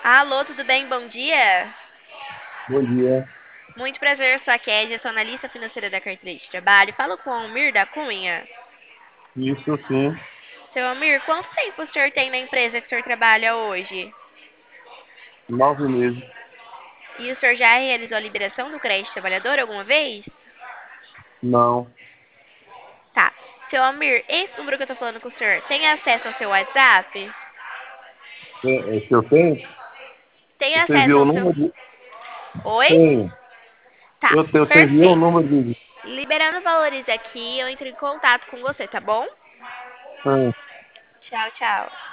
Alô, tudo bem? Bom dia. Bom dia. Muito prazer, eu sou a Kédia, sou analista financeira da carteira de trabalho. Falo com o Almir da Cunha. Isso sim, Seu Almir, quanto tempo o senhor tem na empresa que o senhor trabalha hoje? 9 meses. E o senhor já realizou a liberação do crédito trabalhador alguma vez? Não. Tá. Seu Almir, esse número que eu tô falando com o senhor tem acesso ao seu WhatsApp? Se eu tenho? Tem Você acesso viu o ao seu. número de. Oi? Tenho. Tá, Você viu o perfeito. número de. Liberando valores aqui, eu entro em contato com você, tá bom? Tenho. Tchau, tchau.